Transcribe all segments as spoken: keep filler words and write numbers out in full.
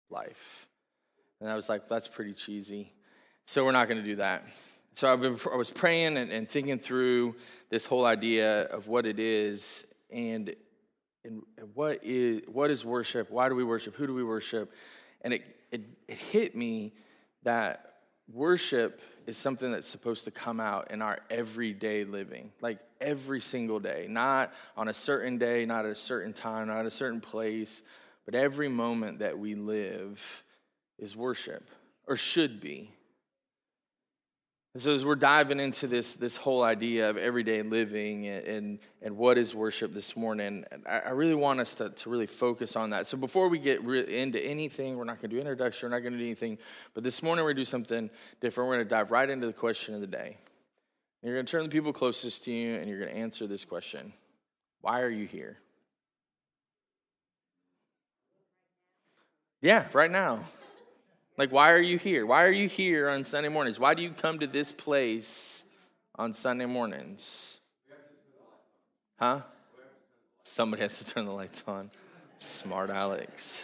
life. And I was like, that's pretty cheesy. So we're not going to do that. So I've been, I was praying and, and thinking through this whole idea of what it is and, and what is what is worship? Why do we worship? Who do we worship? And it, it, it hit me that worship is something that's supposed to come out in our everyday living, like every single day, not on a certain day, not at a certain time, not at a certain place, but every moment that we live is worship, or should be. And so as we're diving into this this whole idea of everyday living and and, and what is worship this morning, I, I really want us to, to really focus on that. So before we get re- into anything, we're not going to do introduction, we're not going to do anything, but this morning we're going to do something different. We're going to dive right into the question of the day. You're going to turn the people closest to you and you're going to answer this question. Why are you here? Yeah, right now. Like, why are you here? Why are you here on Sunday mornings? Why do you come to this place on Sunday mornings? Huh? Somebody has to turn the lights on. Smart Alex.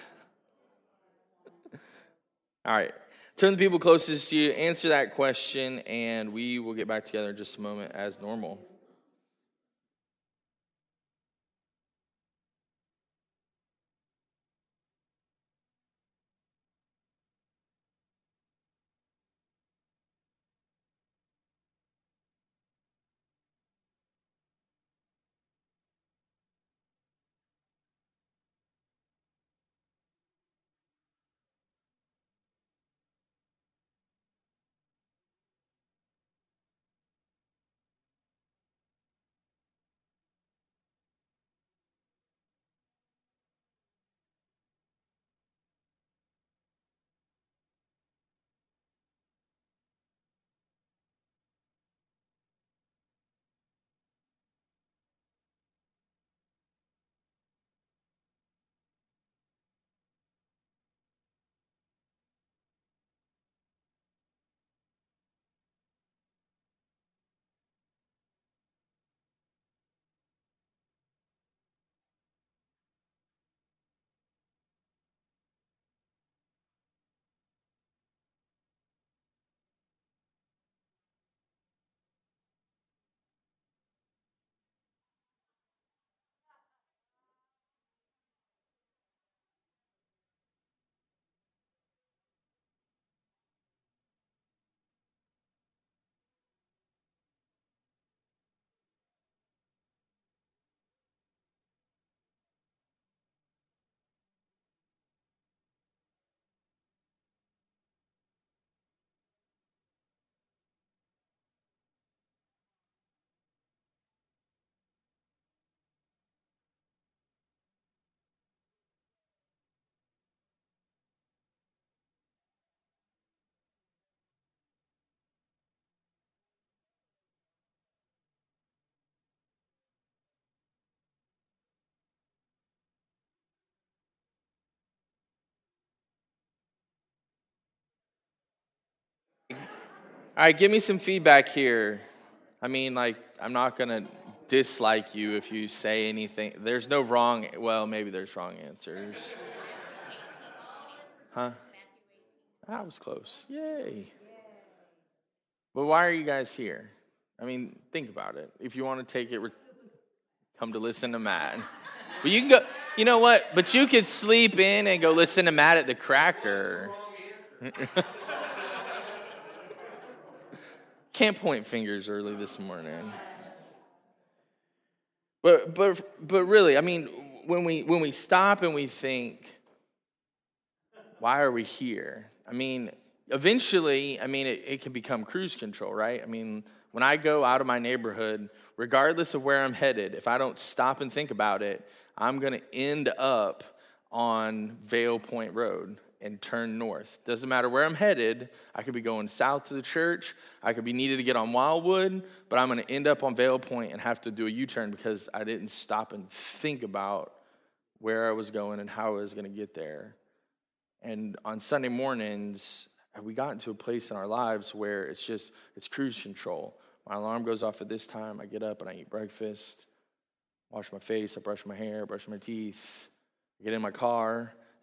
All right. Turn the people closest to you, answer that question, and we will get back together in just a moment as normal. All right, give me some feedback here. I mean, like, I'm not going to dislike you if you say anything. There's no wrong, well, maybe there's wrong answers. Huh? That was close. Yay. But why are you guys here? I mean, think about it. If you want to take it, come to listen to Matt. But you can go, you know what? But you could sleep in and go listen to Matt at the Cracker. Can't point fingers early this morning. But but but really, I mean, when we when we stop and we think, why are we here? I mean, eventually, I mean, it, it can become cruise control, right? I mean, when I go out of my neighborhood, regardless of where I'm headed, if I don't stop and think about it, I'm going to end up on Vale Point Road and turn north. Doesn't matter where I'm headed. I could be going south to the church. I could be needed to get on Wildwood, but I'm going to end up on Vale Point and have to do a U-turn because I didn't stop and think about where I was going and how I was going to get there. And on Sunday mornings, have we gotten to a place in our lives where it's just, it's cruise control. My alarm goes off at this time. I get up and I eat breakfast, wash my face, I brush my hair, brush my teeth. I get in my car,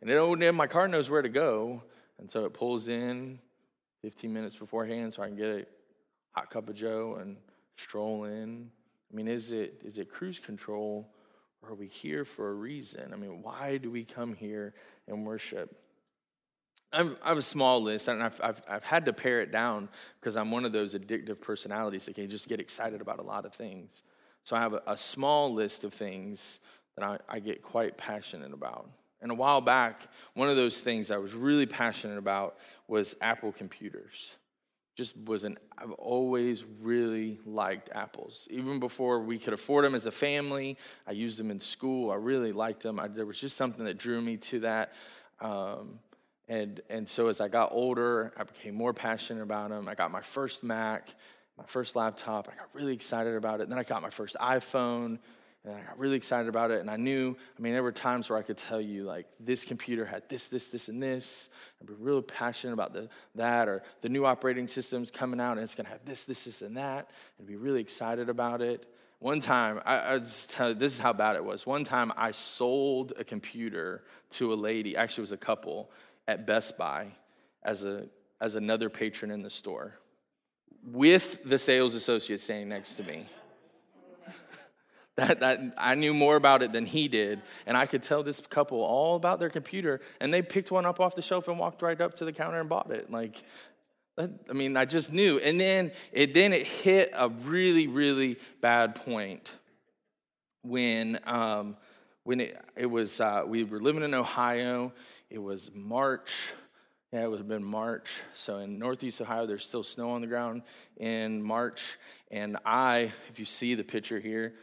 And it, then my car knows where to go, and so it pulls in fifteen minutes beforehand so I can get a hot cup of joe and stroll in. I mean, is it is it cruise control, or are we here for a reason? I mean, why do we come here and worship? I've, I have a small list, and I've, I've I've had to pare it down because I'm one of those addictive personalities that can just get excited about a lot of things. So I have a, a small list of things that I, I get quite passionate about. And a while back, one of those things I was really passionate about was Apple computers. Just wasn't, I've always really liked Apples. Even before we could afford them as a family, I used them in school. I really liked them. I, there was just something that drew me to that. Um, and and so as I got older, I became more passionate about them. I got my first Mac, my first laptop. I got really excited about it. Then I got my first iPhone. And I got really excited about it, and I knew, I mean, there were times where I could tell you, like, this computer had this, this, this, and this. I'd be really passionate about the, that, or the new operating system's coming out, and it's going to have this, this, this, and that, and be really excited about it. One time, I, I just tell you, this is how bad it was. One time, I sold a computer to a lady, actually it was a couple, at Best Buy as a as another patron in the store, with the sales associate standing next to me. That, that I knew more about it than he did, and I could tell this couple all about their computer, and they picked one up off the shelf and walked right up to the counter and bought it. Like, I mean, I just knew. And then it then it hit a really, really bad point when um, when it it was uh, we were living in Ohio. It was March. Yeah, it would have been March. So in Northeast Ohio, there's still snow on the ground in March, and I, if you see the picture here,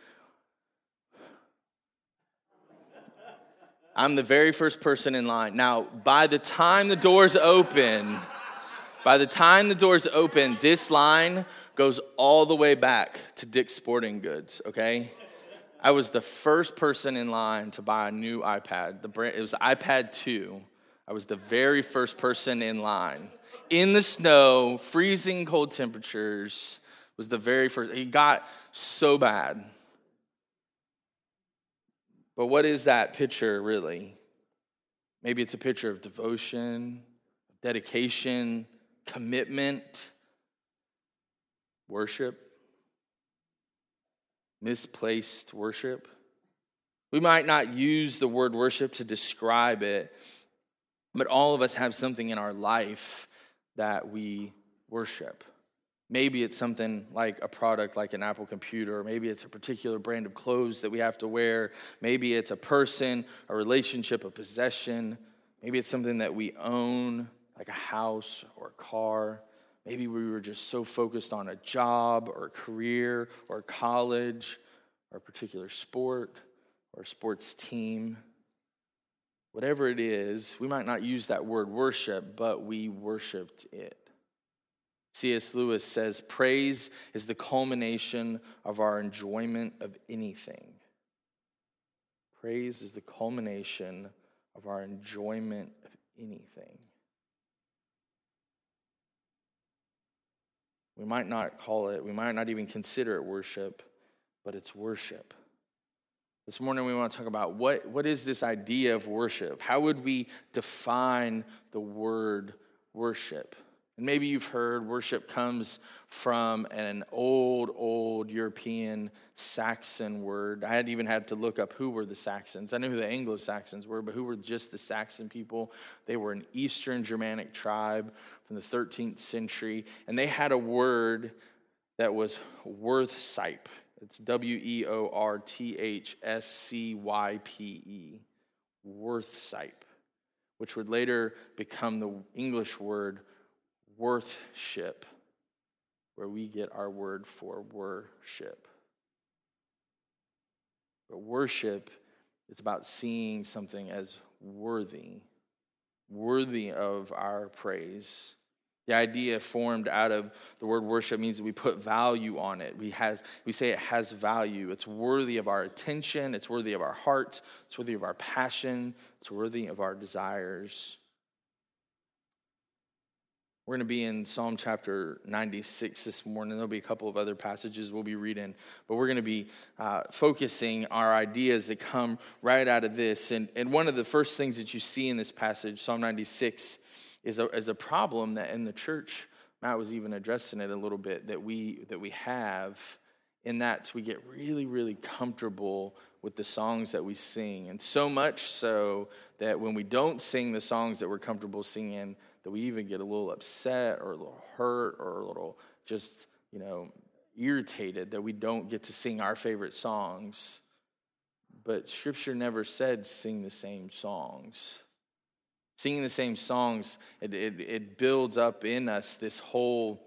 I'm the very first person in line. Now, by the time the doors open, by the time the doors open, this line goes all the way back to Dick's Sporting Goods, okay? I was the first person in line to buy a new iPad. The brand, it was iPad two. I was the very first person in line. In the snow, freezing cold temperatures, was the very first. It got so bad. But what is that picture, really? Maybe it's a picture of devotion, dedication, commitment, worship, misplaced worship. We might not use the word worship to describe it, but all of us have something in our life that we worship. Maybe it's something like a product like an Apple computer, or maybe it's a particular brand of clothes that we have to wear. Maybe it's a person, a relationship, a possession. Maybe it's something that we own, like a house or a car. Maybe we were just so focused on a job or a career or college or a particular sport or a sports team. Whatever it is, we might not use that word worship, but we worshiped it. C S Lewis says, praise is the culmination of our enjoyment of anything. Praise is the culmination of our enjoyment of anything. We might not call it, we might not even consider it worship, but it's worship. This morning we want to talk about what, what is this idea of worship? How would we define the word worship? And maybe you've heard worship comes from an old, old European Saxon word. I hadn't even had to look up who were the Saxons. I knew who the Anglo-Saxons were, but who were just the Saxon people? They were an Eastern Germanic tribe from the thirteenth century, and they had a word that was worthsype. It's W E O R T H S C Y P E, worthsype, which would later become the English word worthship, where we get our word for worship. But worship is about seeing something as worthy, worthy of our praise. The idea formed out of the word worship means that we put value on it. We has we say it has value. It's worthy of our attention. It's worthy of our heart. It's worthy of our passion. It's worthy of our desires. We're going to be in Psalm chapter ninety-six this morning. There'll be a couple of other passages we'll be reading, but we're going to be uh, focusing our ideas that come right out of this. And, and one of the first things that you see in this passage, Psalm ninety-six, is a, is a problem that in the church, Matt was even addressing it a little bit, that we that we have, in that we get really, really comfortable with the songs that we sing. And so much so that when we don't sing the songs that we're comfortable singing, that we even get a little upset or a little hurt or a little just, you know, irritated that we don't get to sing our favorite songs. But Scripture never said sing the same songs. Singing the same songs, it, it, it builds up in us this whole,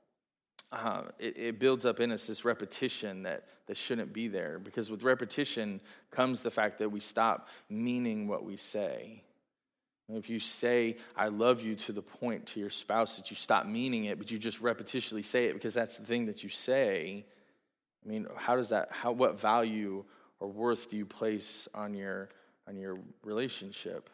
uh, it, it builds up in us this repetition that, that shouldn't be there. Because with repetition comes the fact that we stop meaning what we say. If you say, I love you to the point to your spouse that you stop meaning it, but you just repetitiously say it because that's the thing that you say, I mean, how does that, how, what value or worth do you place on your, on your relationship?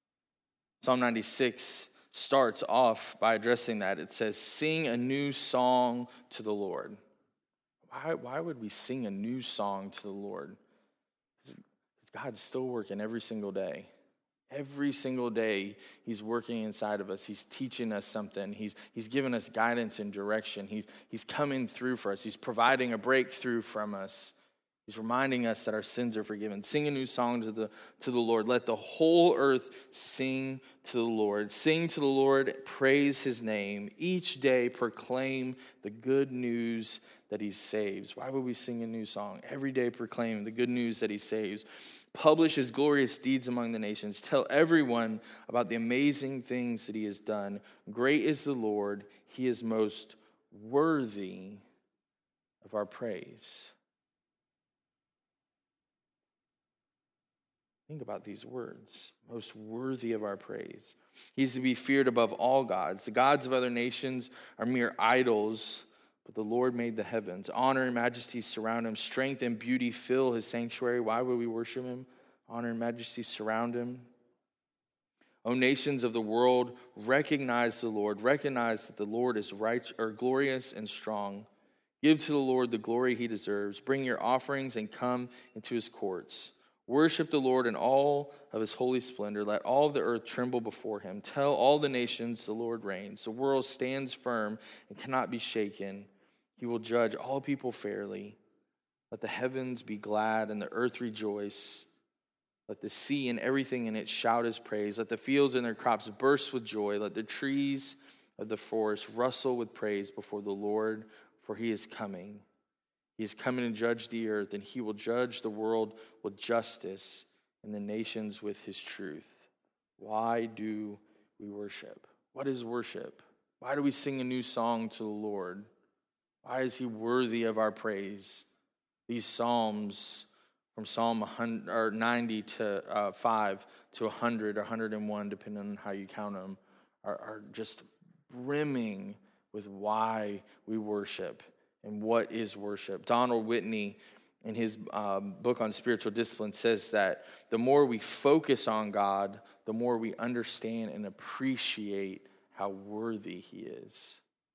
Psalm ninety-six starts off by addressing that. It says, sing a new song to the Lord. Why, why would we sing a new song to the Lord? Because God's still working every single day. Every single day, he's working inside of us. He's teaching us something. He's he's giving us guidance and direction. He's he's coming through for us. He's providing a breakthrough from us. He's reminding us that our sins are forgiven. Sing a new song to the to the Lord. Let the whole earth sing to the Lord. Sing to the Lord, praise his name. Each day proclaim the good news that he saves. Why would we sing a new song? Every day proclaim the good news that he saves. Publish his glorious deeds among the nations. Tell everyone about the amazing things that he has done. Great is the Lord. He is most worthy of our praise. Think about these words. Most worthy of our praise. He is to be feared above all gods. The gods of other nations are mere idols, but the Lord made the heavens. Honor and majesty surround him. Strength and beauty fill his sanctuary. Why would we worship him? Honor and majesty surround him. O nations of the world, recognize the Lord. Recognize that the Lord is right or glorious and strong. Give to the Lord the glory he deserves. Bring your offerings and come into his courts. Worship the Lord in all of his holy splendor. Let all of the earth tremble before him. Tell all the nations the Lord reigns. The world stands firm and cannot be shaken. He will judge all people fairly. Let the heavens be glad and the earth rejoice. Let the sea and everything in it shout his praise. Let the fields and their crops burst with joy. Let the trees of the forest rustle with praise before the Lord, for he is coming. He is coming to judge the earth, and he will judge the world with justice and the nations with his truth. Why do we worship? What is worship? Why do we sing a new song to the Lord? Why is he worthy of our praise? These psalms, from Psalm ninety to uh, five to one hundred or one hundred one, depending on how you count them, are, are just brimming with why we worship and what is worship. Donald Whitney, in his um, book on spiritual discipline, says that the more we focus on God, the more we understand and appreciate how worthy he is.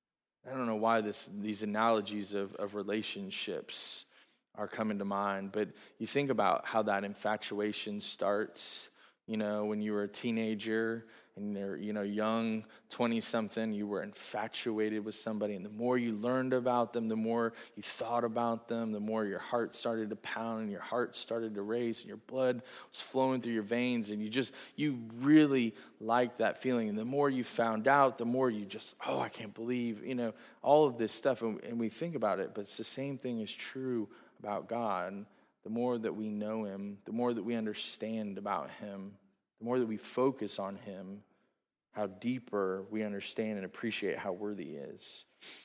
I don't know why this these analogies of, of relationships are coming to mind, but you think about how that infatuation starts. You know, when you were a teenager and you're, you know, young, twenty-something, you were infatuated with somebody, and the more you learned about them, the more you thought about them, the more your heart started to pound and your heart started to race and your blood was flowing through your veins, and you just, you really liked that feeling. And the more you found out, the more you just, oh, I can't believe, you know, all of this stuff, and, and we think about it, but it's the same thing is true about God. The more that we know him, the more that we understand about him, the more that we focus on him, how deeper we understand and appreciate how worthy he is.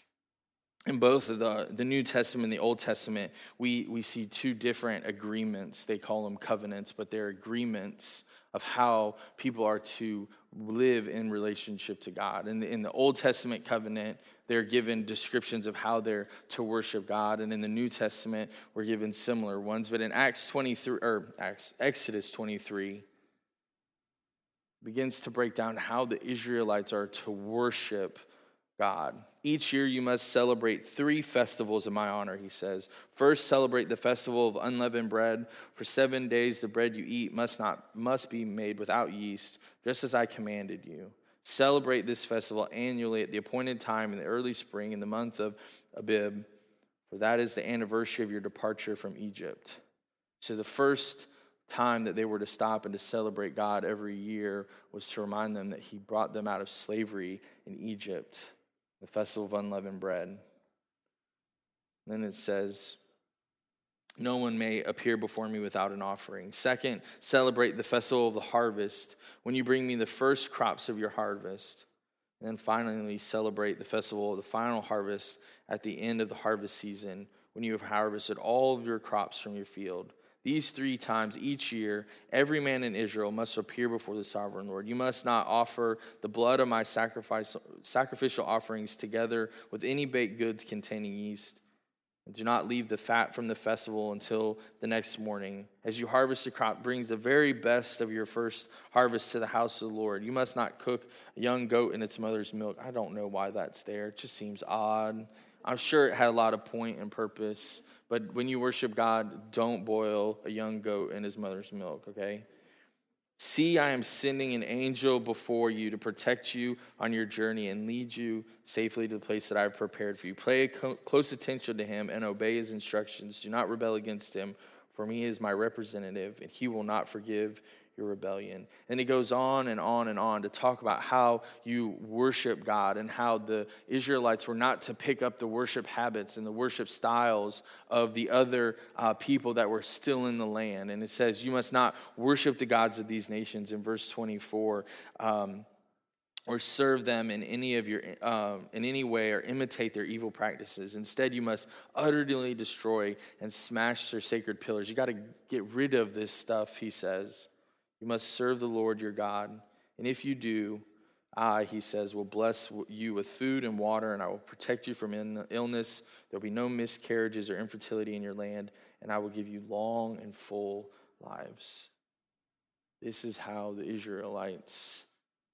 In both of the, the New Testament and the Old Testament, we, we see two different agreements. They call them covenants, but they're agreements of how people are to live in relationship to God. In the, in the Old Testament covenant, they're given descriptions of how they're to worship God, and in the New Testament, we're given similar ones. But in Acts twenty-three, or Acts, Exodus twenty-three, begins to break down how the Israelites are to worship God. Each year you must celebrate three festivals in my honor, he says. First, celebrate the festival of unleavened bread. For seven days the bread you eat must not must be made without yeast, just as I commanded you. Celebrate this festival annually at the appointed time in the early spring in the month of Abib, for that is the anniversary of your departure from Egypt. So the first time that they were to stop and to celebrate God every year was to remind them that he brought them out of slavery in Egypt, the festival of unleavened bread. And then it says, no one may appear before me without an offering. Second, celebrate the festival of the harvest when you bring me the first crops of your harvest. And then finally, celebrate the festival of the final harvest at the end of the harvest season when you have harvested all of your crops from your field. These three times each year, every man in Israel must appear before the sovereign Lord. You must not offer the blood of my sacrifice, sacrificial offerings together with any baked goods containing yeast. And do not leave the fat from the festival until the next morning. As you harvest the crop, brings the very best of your first harvest to the house of the Lord. You must not cook a young goat in its mother's milk. I don't know why that's there. It just seems odd. I'm sure it had a lot of point and purpose. But when you worship God, don't boil a young goat in his mother's milk, okay? See, I am sending an angel before you to protect you on your journey and lead you safely to the place that I have prepared for you. Pay close attention to him and obey his instructions. Do not rebel against him, for he is my representative, and he will not forgive your rebellion. And he goes on and on and on to talk about how you worship God and how the Israelites were not to pick up the worship habits and the worship styles of the other uh, people that were still in the land. And it says, you must not worship the gods of these nations in verse twenty-four, um, or serve them in any of your uh, in any way or imitate their evil practices. Instead, you must utterly destroy and smash their sacred pillars. You got to get rid of this stuff, he says. You must serve the Lord your God. And if you do, I, he says, will bless you with food and water, and I will protect you from illness. There will be no miscarriages or infertility in your land, and I will give you long and full lives. This is how the Israelites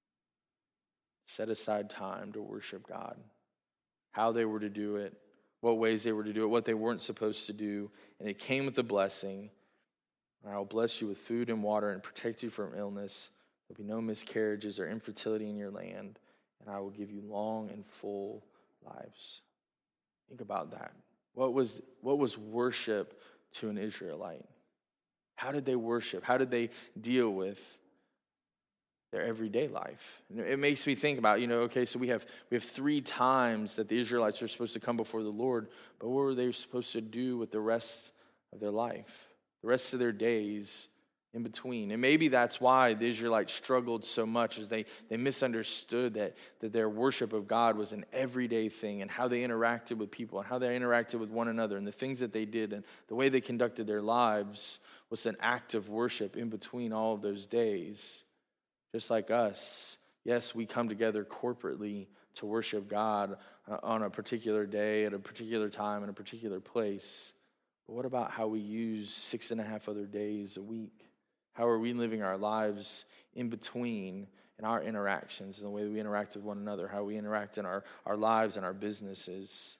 set aside time to worship God, how they were to do it, what ways they were to do it, what they weren't supposed to do, and it came with a blessing. I will bless you with food and water and protect you from illness. There will be no miscarriages or infertility in your land, and I will give you long and full lives. Think about that. What was, what was worship to an Israelite? How did they worship? How did they deal with their everyday life? And it makes me think about, you know, okay, so we have we have three times that the Israelites are supposed to come before the Lord, but what were they supposed to do with the rest of their life? The rest of their days in between. And maybe that's why the Israelites struggled so much, is they, they misunderstood that, that their worship of God was an everyday thing, and how they interacted with people and how they interacted with one another and the things that they did and the way they conducted their lives was an act of worship in between all of those days. Just like us, yes, we come together corporately to worship God on a particular day, at a particular time, in a particular place. But what about how we use six and a half other days a week? How are we living our lives in between in our interactions and the way that we interact with one another, how we interact in our, our lives and our businesses?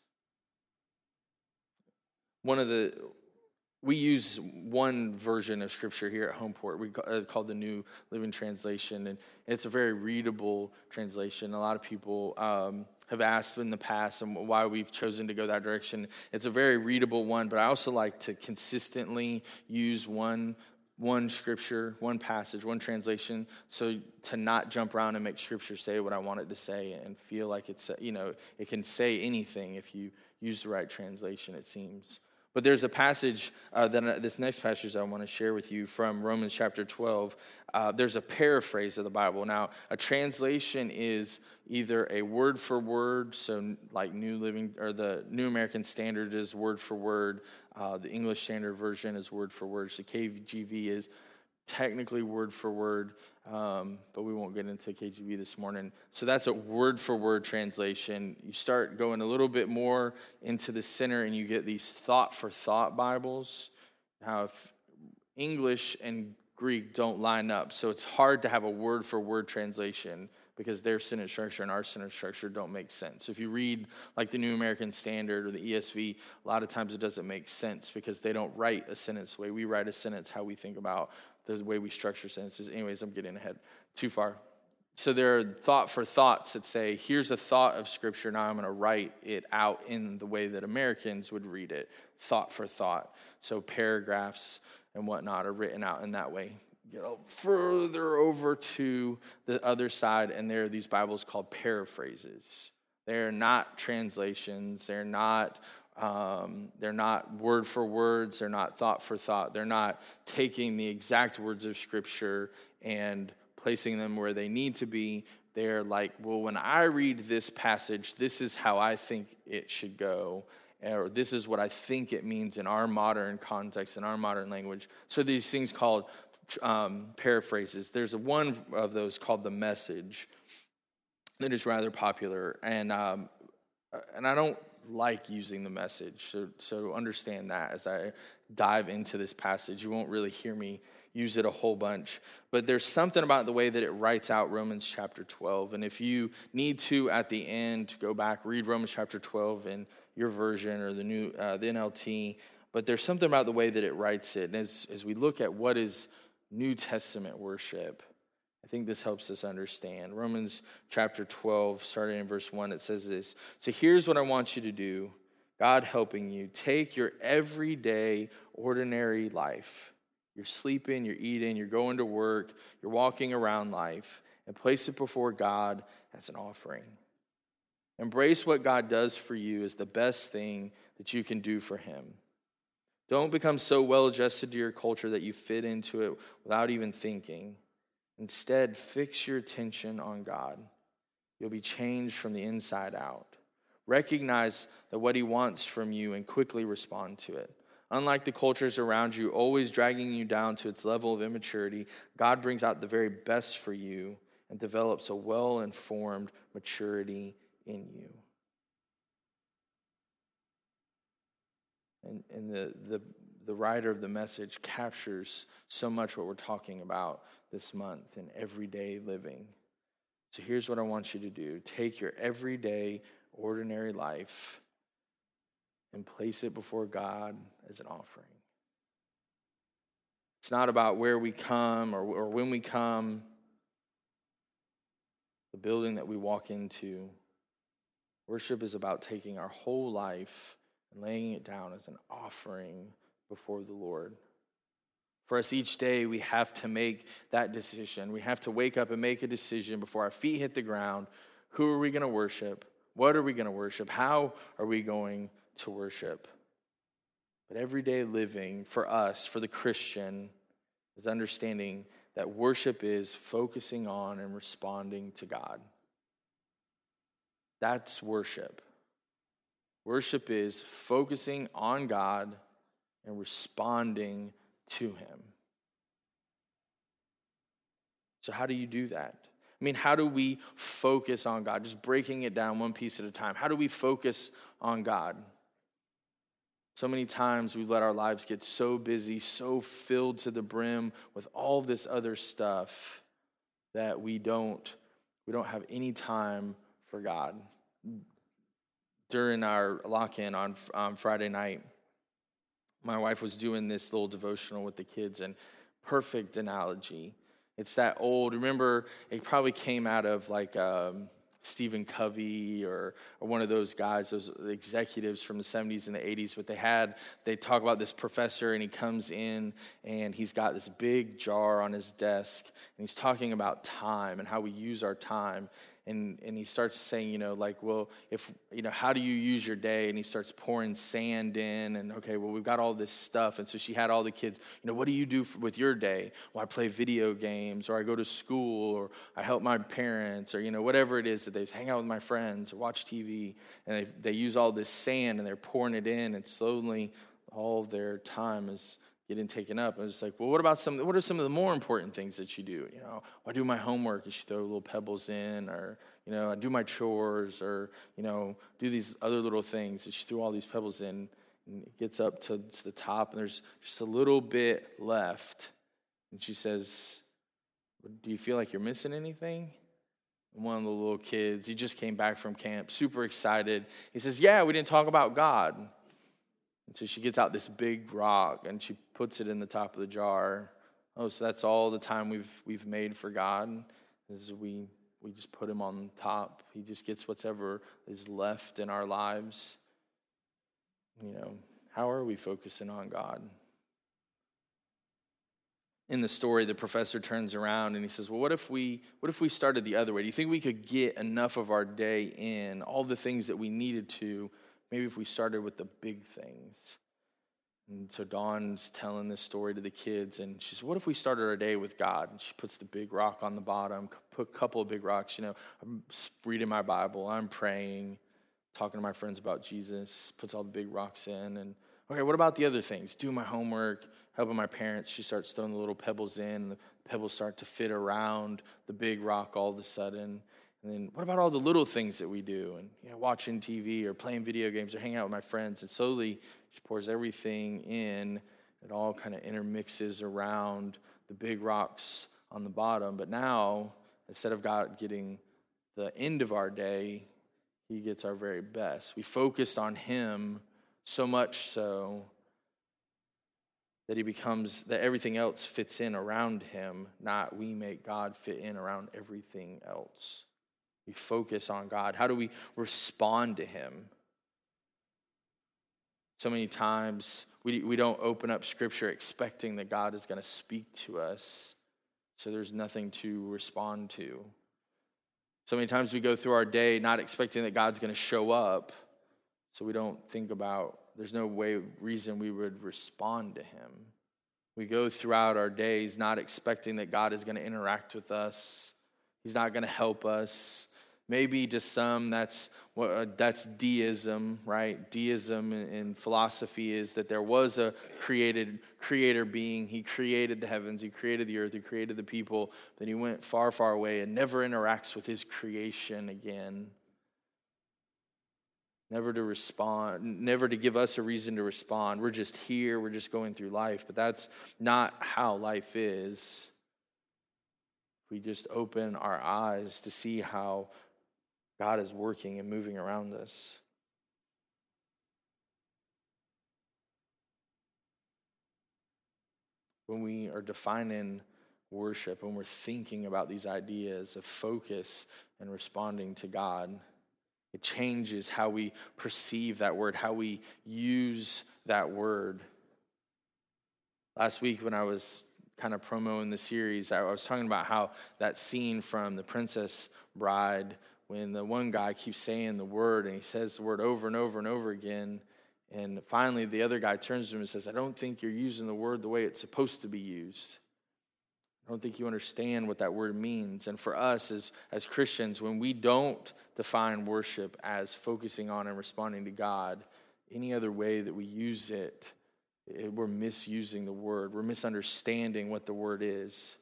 One of the, we use one version of Scripture here at Homeport. We uh, called the New Living Translation, and it's a very readable translation. A lot of people um, have asked in the past and why we've chosen to go that direction. It's a very readable one, but I also like to consistently use one one scripture, one passage, one translation, so to not jump around and make Scripture say what I want it to say and feel like it's, you know, it can say anything if you use the right translation, it seems. But there's a passage, uh, that this next passage I want to share with you from Romans chapter twelve. Uh, there's a paraphrase of the Bible. Now, a translation is either a word for word, so like New Living, or the New American Standard is word for word. Uh, the English Standard Version is word for word. The K J V is technically word for word, um, but we won't get into K J V this morning. So that's a word for word translation. You start going a little bit more into the center, and you get these thought for thought Bibles. Now, if English and Greek don't line up, so it's hard to have a word for word translation. because their sentence structure and our sentence structure don't make sense. So if you read like the New American Standard or the E S V, a lot of times it doesn't make sense because they don't write a sentence the way we write a sentence, how we think about the way we structure sentences. Anyways, I'm getting ahead too far. So there are thought for thoughts that say, here's a thought of Scripture, now I'm going to write it out in the way that Americans would read it, thought for thought. So paragraphs and whatnot are written out in that way. You know, further over to the other side, and there are these Bibles called paraphrases. They're not translations. They're not um, they're not word for words. They're not thought for thought. They're not taking the exact words of Scripture and placing them where they need to be. They're like, well, when I read this passage, this is how I think it should go, or this is what I think it means in our modern context, in our modern language. So these things called um, paraphrases. There's a one of those called The Message that is rather popular, and um, and I don't like using The Message. So so understand that as I dive into this passage, you won't really hear me use it a whole bunch. But there's something about the way that it writes out Romans chapter twelve. And if you need to, at the end, to go back, read Romans chapter twelve in your version or the new uh, the N L T. But there's something about the way that it writes it. And as, as we look at what is New Testament worship, I think this helps us understand. Romans chapter twelve, starting in verse one, it says this. So here's what I want you to do, God helping you. Take your everyday, ordinary life. You're sleeping, you're eating, you're going to work, you're walking around life, and place it before God as an offering. Embrace what God does for you as the best thing that you can do for him. Don't become so well adjusted to your culture that you fit into it without even thinking. Instead, fix your attention on God. You'll be changed from the inside out. Recognize that what he wants from you and quickly respond to it. Unlike the cultures around you, always dragging you down to its level of immaturity, God brings out the very best for you and develops a well-informed maturity in you. And, and the, the, the writer of the Message captures so much what we're talking about this month in everyday living. So here's what I want you to do. Take your everyday, ordinary life and place it before God as an offering. It's not about where we come or, or when we come, the building that we walk into. Worship is about taking our whole life and laying it down as an offering before the Lord. For us each day, we have to make that decision. We have to wake up and make a decision before our feet hit the ground. Who are we going to worship? What are we going to worship? How are we going to worship? But everyday living for us, for the Christian, is understanding that worship is focusing on and responding to God. That's worship. Worship is focusing on God and responding to him. So how do you do that? I mean, how do we focus on God? Just breaking it down one piece at a time. How do we focus on God? So many times we let our lives get so busy, so filled to the brim with all this other stuff that we don't we don't have any time for God. During our lock-in on um, Friday night, my wife was doing this little devotional with the kids, and perfect analogy. It's that old, remember, it probably came out of like um, Stephen Covey or or one of those guys, those executives from the seventies and the eighties, but they had, they talk about this professor, and he comes in, and he's got this big jar on his desk, and he's talking about time and how we use our time. And and he starts saying, you know, like, well, if, you know, how do you use your day? And he starts pouring sand in, and okay, well, we've got all this stuff. And so she had all the kids, you know, what do you do for, with your day? Well, I play video games, or I go to school, or I help my parents, or, you know, whatever it is that they hang out with my friends or watch T V. And they, they use all this sand, and they're pouring it in, and slowly all of their time is getting taken up. I was like, well, what about some, what are some of the more important things that you do? You know, I do my homework, and she throw little pebbles in, or, you know, I do my chores, or, you know, do these other little things. And she threw all these pebbles in, and it gets up to, to the top, and there's just a little bit left. And she says, do you feel like you're missing anything? one of the little kids, he just came back from camp, super excited. He says, yeah, we didn't talk about God. And so she gets out this big rock and she puts it in the top of the jar. Oh, so that's all the time we've we've made for God, is we we just put him on top. He just gets whatever is left in our lives. You know, how are we focusing on God? In the story, the professor turns around and he says, well, what if we what if we started the other way? Do you think we could get enough of our day in, all the things that we needed to, maybe if we started with the big things? And so Dawn's telling this story to the kids, and she says, what if we started our day with God? And she puts the big rock on the bottom, put a couple of big rocks. You know, I'm reading my Bible, I'm praying, talking to my friends about Jesus, puts all the big rocks in. And okay, what about the other things? Do my homework, helping my parents. She starts throwing the little pebbles in, and the pebbles start to fit around the big rock all of a sudden. And then what about all the little things that we do? And, you know, watching T V or playing video games or hanging out with my friends. And slowly she pours everything in. It all kind of intermixes around the big rocks on the bottom. But now, instead of God getting the end of our day, he gets our very best. We focused on him so much so that he becomes, that everything else fits in around him, not we make God fit in around everything else. We focus on God. How do we respond to him? So many times we, we don't open up Scripture expecting that God is going to speak to us, so there's nothing to respond to. So many times we go through our day not expecting that God's going to show up, so we don't think about, there's no way, reason we would respond to him. We go throughout our days not expecting that God is going to interact with us. He's not going to help us. Maybe to some that's what uh, that's deism, right? Deism in, in philosophy is that there was a created creator being. He created the heavens, he created the earth, he created the people. Then he went far, far away and never interacts with his creation again. Never to respond, never to give us a reason to respond. We're just here, we're just going through life. But that's not how life is. We just open our eyes to see how God is working and moving around us. When we are defining worship, when we're thinking about these ideas of focus and responding to God, it changes how we perceive that word, how we use that word. Last week when I was kind of promoting the series, I was talking about how that scene from The Princess Bride, when the one guy keeps saying the word and he says the word over and over and over again, and finally the other guy turns to him and says, I don't think you're using the word the way it's supposed to be used. I don't think you understand what that word means. And for us as, as Christians, when we don't define worship as focusing on and responding to God, any other way that we use it, it we're misusing the word. We're misunderstanding what the word is.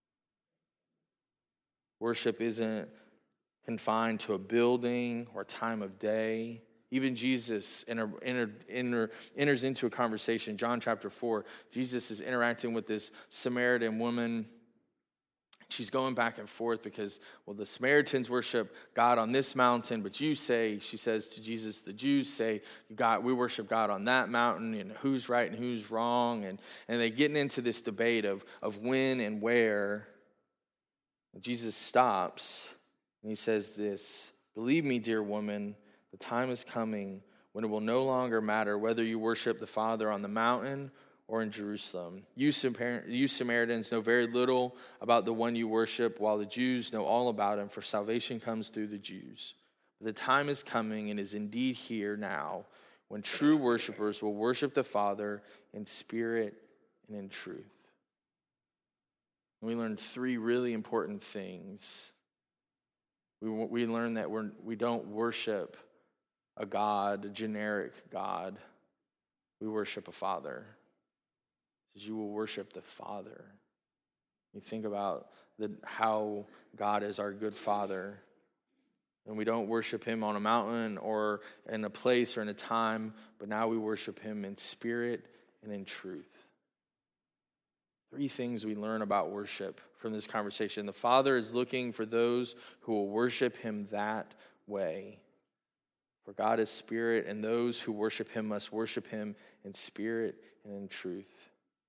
Worship isn't confined to a building or time of day. Even Jesus enter, enter, enter, enters into a conversation. John chapter four, Jesus is interacting with this Samaritan woman. She's going back and forth because, well, the Samaritans worship God on this mountain, but you say, she says to Jesus, the Jews say, God, we worship God on that mountain, and who's right and who's wrong. And, and they're getting into this debate of, of when and where. Jesus stops. And he says this, believe me, dear woman, the time is coming when it will no longer matter whether you worship the Father on the mountain or in Jerusalem. You, Samar- you Samaritans know very little about the one you worship, while the Jews know all about him, for salvation comes through the Jews. But the time is coming and is indeed here now when true worshipers will worship the Father in spirit and in truth. And we learned three really important things. We we learn that we're, we don't worship a God, a generic God. We worship a Father. It says you will worship the Father. You think about the, how God is our good Father. And we don't worship him on a mountain or in a place or in a time, but now we worship him in spirit and in truth. Three things we learn about worship from this conversation. The Father is looking for those who will worship him that way. For God is spirit, and those who worship him must worship him in spirit and in truth.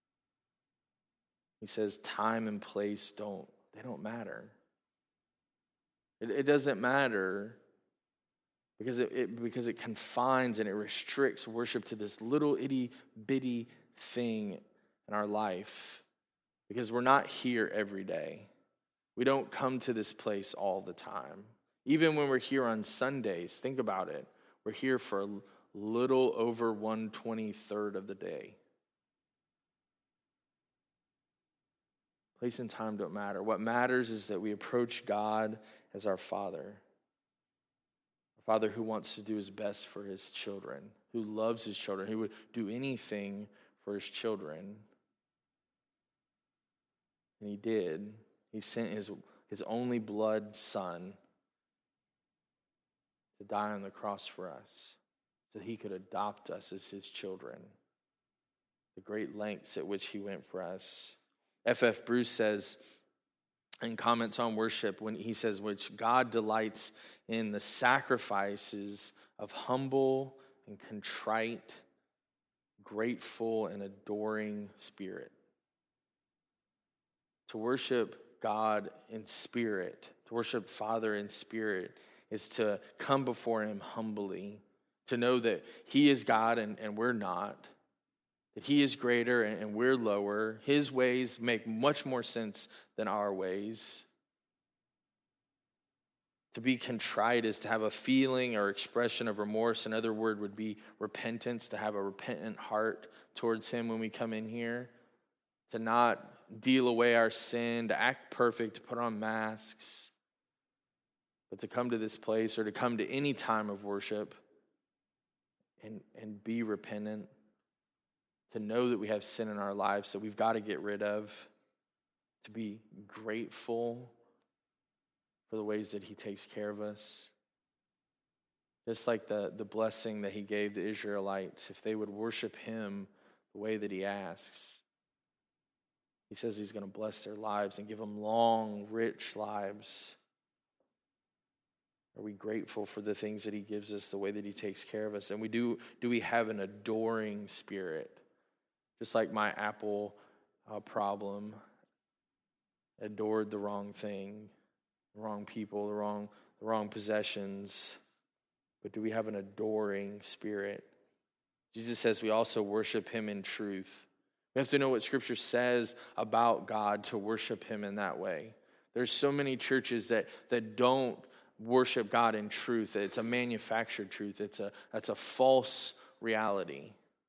He says time and place don't, they don't matter. It, it doesn't matter because it, it because it confines and it restricts worship to this little itty bitty thing in our life. Because we're not here every day. We don't come to this place all the time. Even when we're here on Sundays, think about it. We're here for a little over one twenty-third of the day. Place and time don't matter. What matters is that we approach God as our Father. A Father who wants to do his best for his children, who loves his children, who would do anything for his children. And he did. He sent his, his only blood son to die on the cross for us so that he could adopt us as his children. The great lengths at which he went for us. F F Bruce says, and comments on worship, when he says, which God delights in the sacrifices of humble and contrite, grateful and adoring spirit. To worship God in spirit, to worship Father in spirit, is to come before him humbly, to know that he is God and, and we're not, that he is greater and, and we're lower. His ways make much more sense than our ways. To be contrite is to have a feeling or expression of remorse. Another word would be repentance, to have a repentant heart towards him when we come in here, to not deal away our sin, to act perfect, to put on masks, but to come to this place or to come to any time of worship and, and be repentant, to know that we have sin in our lives that we've got to get rid of, to be grateful for the ways that he takes care of us. Just like the, the blessing that he gave the Israelites, if they would worship him the way that he asks, he says he's going to bless their lives and give them long, rich lives. Are we grateful for the things that he gives us, the way that he takes care of us? And we do, do we have an adoring spirit? Just like my Apple uh, problem, adored the wrong thing, the wrong people, the wrong, the wrong possessions. But do we have an adoring spirit? Jesus says we also worship him in truth. We have to know what Scripture says about God to worship him in that way. There's so many churches that, that don't worship God in truth. It's a manufactured truth. It's a, that's a false reality.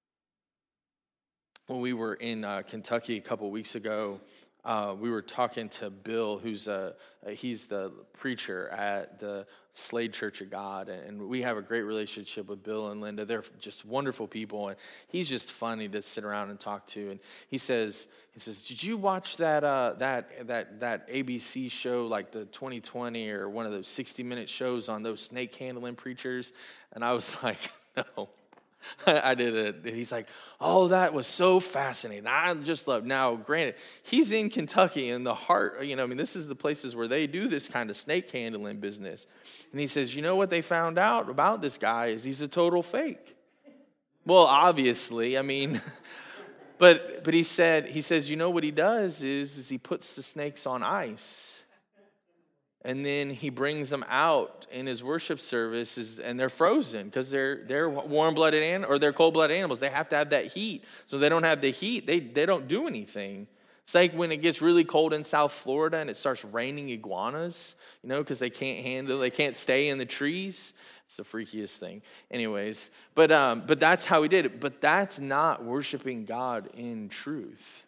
When we were in uh, Kentucky a couple weeks ago, uh, we were talking to Bill, who's a, he's the preacher at the Slade Church of God, and we have a great relationship with Bill and Linda. They're just wonderful people, and he's just funny to sit around and talk to. And he says, he says, did you watch that uh, that that that A B C show, like the twenty twenty or one of those sixty minute shows on those snake handling preachers? And I was like, no. I did it. He's like, oh, that was so fascinating. I just love. Now, granted, he's in Kentucky in the heart. You know, I mean, this is the places where they do this kind of snake handling business. And he says, you know what they found out about this guy is he's a total fake. Well, obviously, I mean, but but he said, he says, you know what he does is, is he puts the snakes on ice. And then he brings them out in his worship services, and they're frozen because they're they're warm-blooded an, or they're cold-blooded animals. They have to have that heat. So they don't have the heat, they they don't do anything. It's like when it gets really cold in South Florida and it starts raining iguanas, you know, because they can't handle, they can't stay in the trees. It's the freakiest thing. Anyways, but um, but that's how he did it. But that's not worshiping God in truth.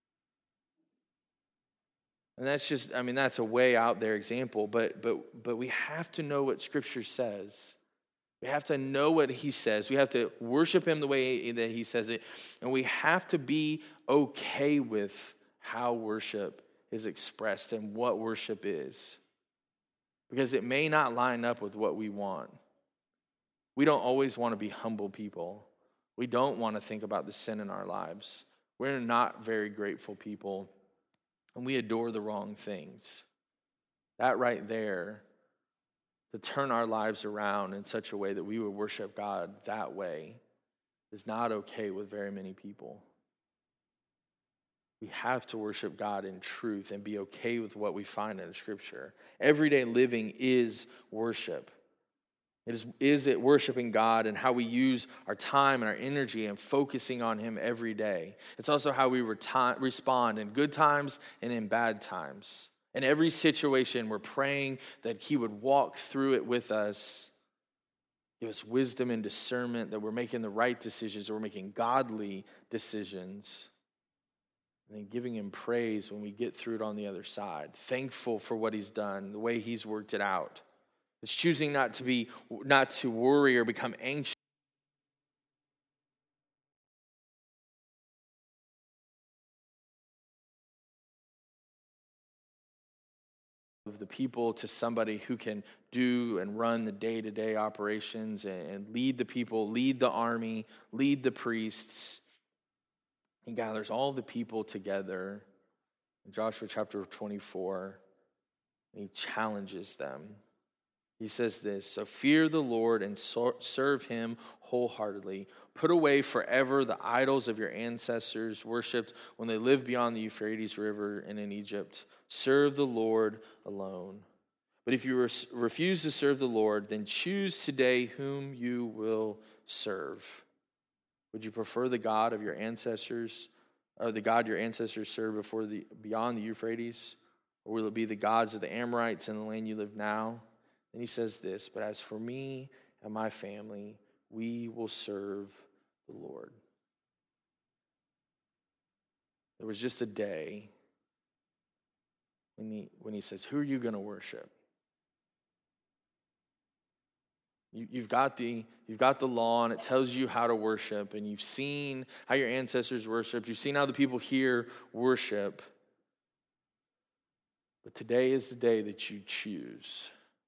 And that's just, I mean, that's a way out there example, but but but we have to know what Scripture says. We have to know what he says. We have to worship him the way that he says it. And we have to be okay with how worship is expressed and what worship is. Because it may not line up with what we want. We don't always want to be humble people. We don't want to think about the sin in our lives. We're not very grateful people. and we adore the wrong things. That right there, to turn our lives around in such a way that we would worship God that way, is not okay with very many people. We have to worship God in truth and be okay with what we find in the Scripture. Everyday living is worship. It is, is it worshiping God and how we use our time and our energy and focusing on Him every day. It's also how we reti- respond in good times and in bad times. In every situation, we're praying that He would walk through it with us, give us wisdom and discernment, that we're making the right decisions, that we're making godly decisions. And then giving Him praise when we get through it on the other side. Thankful for what He's done, the way He's worked it out. It's choosing not to be, not to worry or become anxious of the people to somebody who can do and run the day-to-day operations and lead the people, lead the army, lead the priests. He gathers all the people together in Joshua chapter twenty-four, and He challenges them. He says this, so fear the Lord and serve Him wholeheartedly. Put away forever the idols of your ancestors worshipped when they lived beyond the Euphrates River and in Egypt. Serve the Lord alone. But if you refuse to serve the Lord, then choose today whom you will serve. Would you prefer the God of your ancestors, or the God your ancestors served before the beyond the Euphrates? Or will it be the gods of the Amorites in the land you live now? Then He says this, but as for me and my family, we will serve the Lord. There was just a day when he, when he says, who are you going to worship? You, you've got the, you've got the law, and it tells you how to worship, and you've seen how your ancestors worshiped. You've seen how the people here worship. But today is the day that you choose.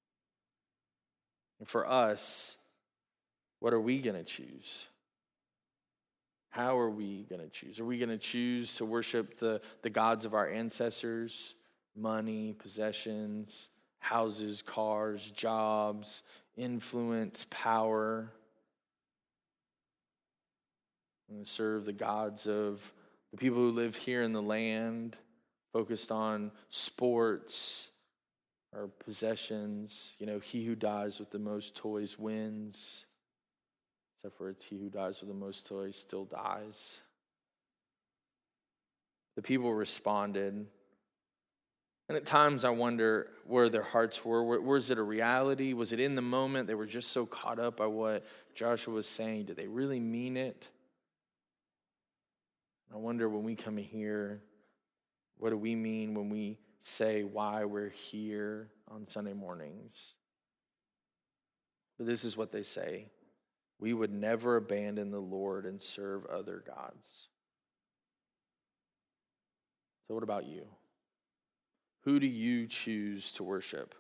And for us, what are we going to choose? How are we going to choose? Are we going to choose to worship the, the gods of our ancestors? Money, possessions, houses, cars, jobs, influence, power. I'm going to serve the gods of the people who live here in the land, focused on sports, our possessions. You know, he who dies with the most toys wins. Except for it's he who dies with the most toys still dies. The people responded. And at times I wonder where their hearts were. Where, was it a reality? Was it in the moment? They were just so caught up by what Joshua was saying. Did they really mean it? I wonder when we come here, what do we mean when we say why we're here on Sunday mornings? But this is what they say. We would never abandon the Lord and serve other gods. So what about you? Who do you choose to worship?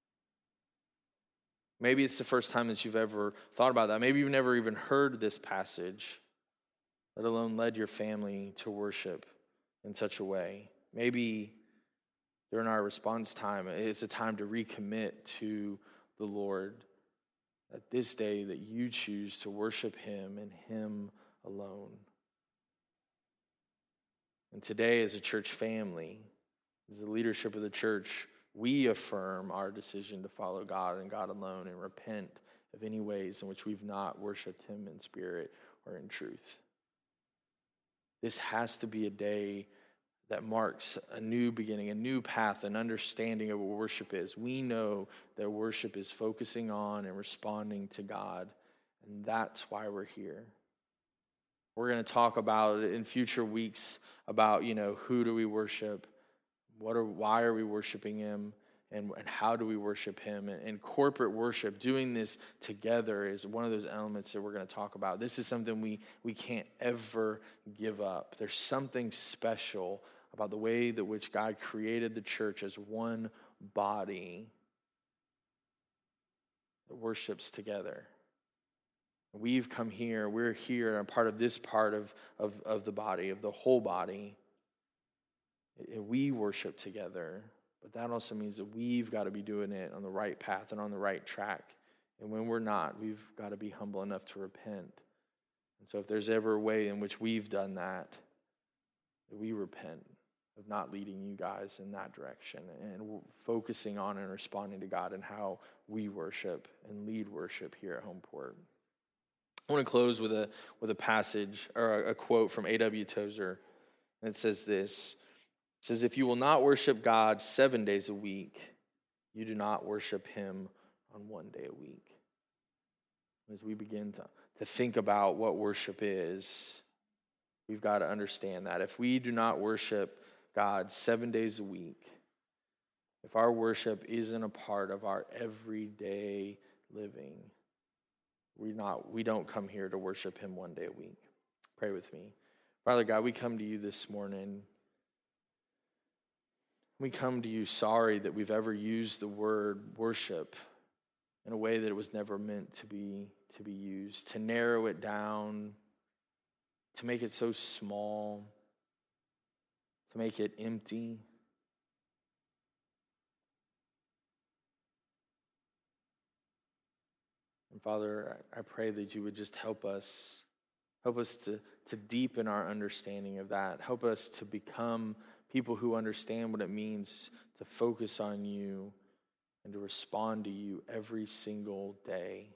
Maybe it's the first time that you've ever thought about that. Maybe you've never even heard this passage, let alone led your family to worship in such a way. Maybe during our response time, it's a time to recommit to the Lord. That this day that you choose to worship Him and Him alone. And today as a church family, as the leadership of the church, we affirm our decision to follow God and God alone and repent of any ways in which we've not worshiped Him in spirit or in truth. This has to be a day that marks a new beginning, a new path, an understanding of what worship is. We know that worship is focusing on and responding to God, and that's why we're here. We're going to talk about it in future weeks about, you know, who do we worship? What are, why are we worshiping Him? And, and how do we worship Him? And, and corporate worship, doing this together, is one of those elements that we're going to talk about. This is something we, we can't ever give up. There's something special about the way that which God created the church as one body that worships together. We've come here, we're here, and a part of this part of, of, of the body, of the whole body. We worship together, but that also means that we've got to be doing it on the right path and on the right track. And when we're not, we've got to be humble enough to repent. And so if there's ever a way in which we've done that, that we repent of not leading you guys in that direction and focusing on and responding to God and how we worship and lead worship here at Homeport. I want to close with a with a passage or a, a quote from A W Tozer. And it says this. It says, if you will not worship God seven days a week, you do not worship him on one day a week. As we begin to, to think about what worship is, we've got to understand that if we do not worship God seven days a week, if our worship isn't a part of our everyday living, we not we don't come here to worship him one day a week. Pray with me. Father God, we come to you this morning. We come to you sorry that we've ever used the word worship in a way that it was never meant to be to be used, to narrow it down, to make it so small, to make it empty. And Father, I pray that you would just help us, help us to, to deepen our understanding of that. Help us to become people who understand what it means to focus on you and to respond to you every single day.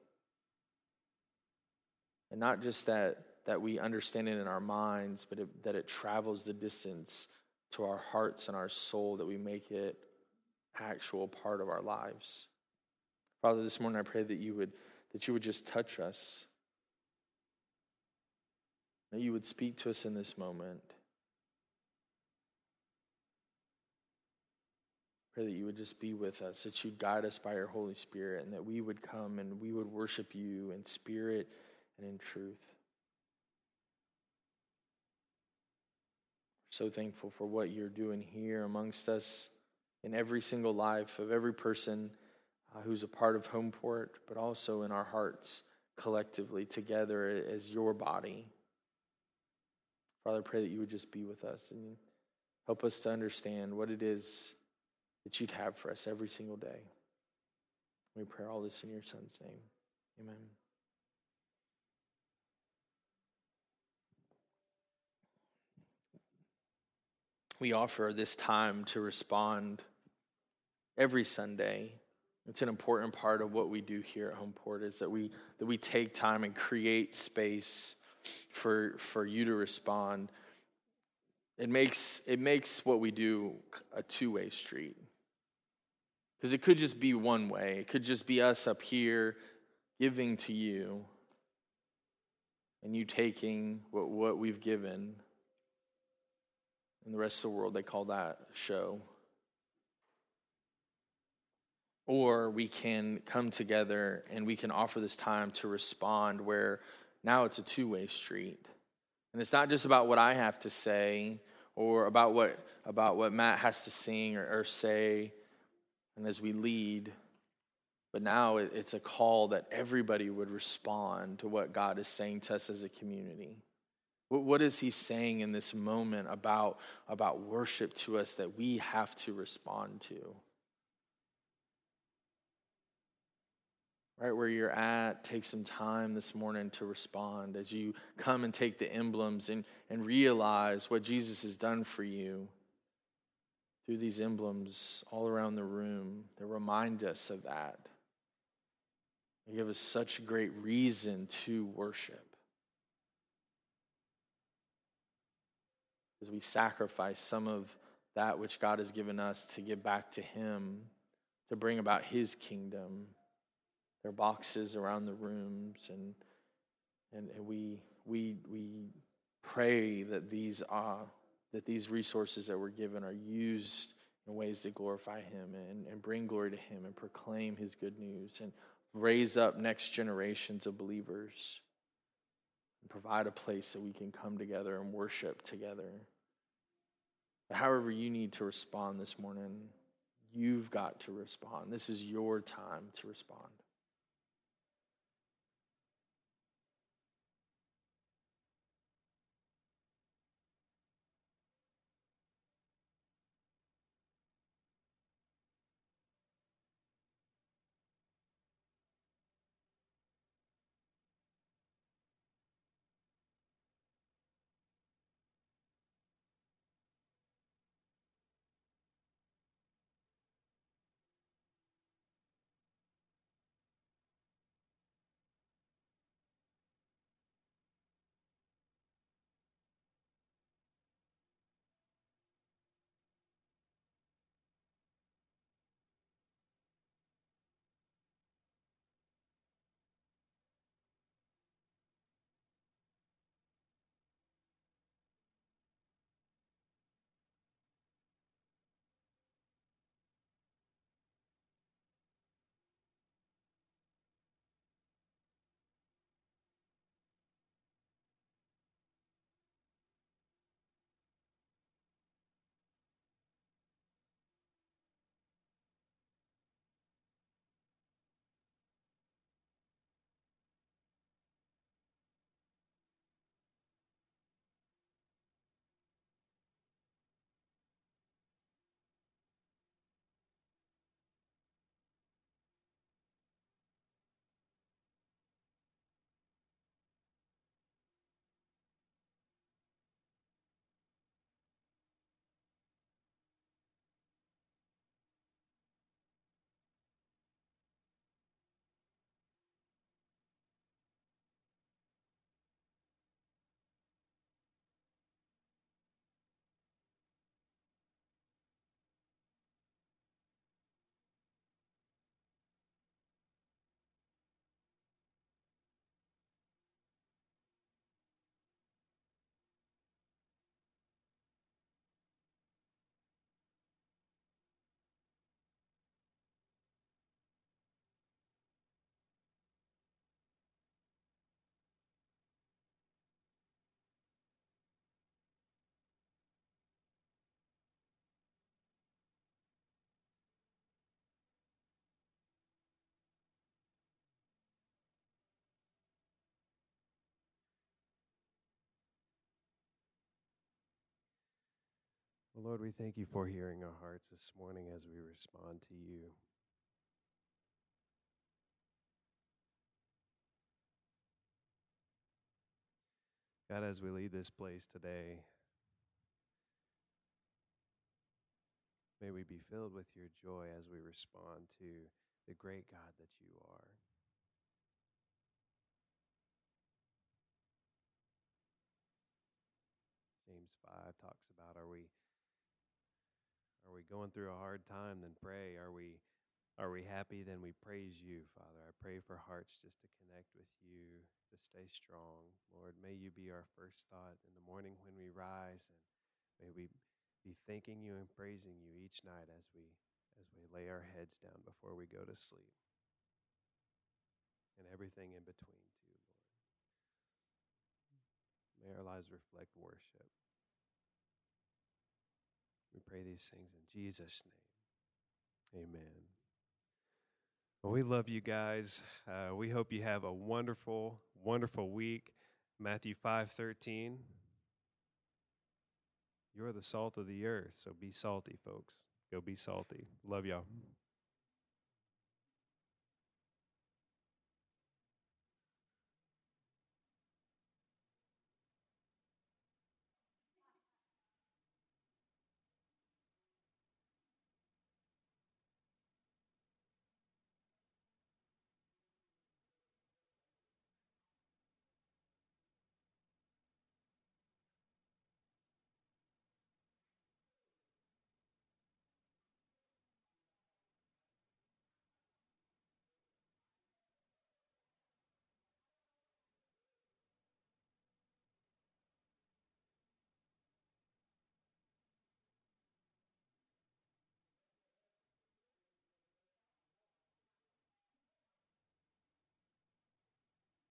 And not just that, that we understand it in our minds, but it, that it travels the distance to our hearts and our soul, that we make it actual part of our lives. Father, this morning I pray that you would that you would just touch us, that you would speak to us in this moment. Pray that you would just be with us, that you'd guide us by your Holy Spirit, and that we would come and we would worship you in spirit and in truth. We're so thankful for what you're doing here amongst us in every single life of every person uh, who's a part of Homeport, but also in our hearts collectively together as your body. Father, I pray that you would just be with us and help us to understand what it is that you'd have for us every single day. We pray all this in your Son's name. Amen. We offer this time to respond every Sunday. It's an important part of what we do here at Homeport, is that we that we take time and create space for for you to respond. It makes it makes what we do a two-way street. Because it could just be one way. It could just be us up here giving to you and you taking what, what we've given. In the rest of the world, they call that a show. Or we can come together and we can offer this time to respond, where now it's a two-way street. And it's not just about what I have to say or about what about what Matt has to sing or, or say, and as we lead, but now it, it's a call that everybody would respond to what God is saying to us as a community. What, what is he saying in this moment about, about worship to us that we have to respond to? Right where you're at, take some time this morning to respond as you come and take the emblems and, and realize what Jesus has done for you through these emblems all around the room that remind us of that. They give us such great reason to worship. As we sacrifice some of that which God has given us to give back to him, to bring about his kingdom. There are boxes around the rooms, and and, and we we we pray that these uh, that these resources that we're given are used in ways that glorify him and, and bring glory to him and proclaim his good news and raise up next generations of believers and provide a place that we can come together and worship together. But however you need to respond this morning, you've got to respond. This is your time to respond. Well, Lord, we thank you for hearing our hearts this morning as we respond to you. God, as we leave this place today, may we be filled with your joy as we respond to the great God that you are. James five talks about, are we are we going through a hard time? Then pray. Are we are we happy? Then we praise you, Father. I pray for hearts just to connect with you, to stay strong. Lord, may you be our first thought in the morning when we rise, and may we be thanking you and praising you each night as we as we lay our heads down before we go to sleep, and everything in between too, Lord. May our lives reflect worship. We pray these things in Jesus' name. Amen. Well, we love you guys. Uh, we hope you have a wonderful, wonderful week. Matthew five thirteen. You're the salt of the earth, so be salty, folks. Go be salty. Love y'all.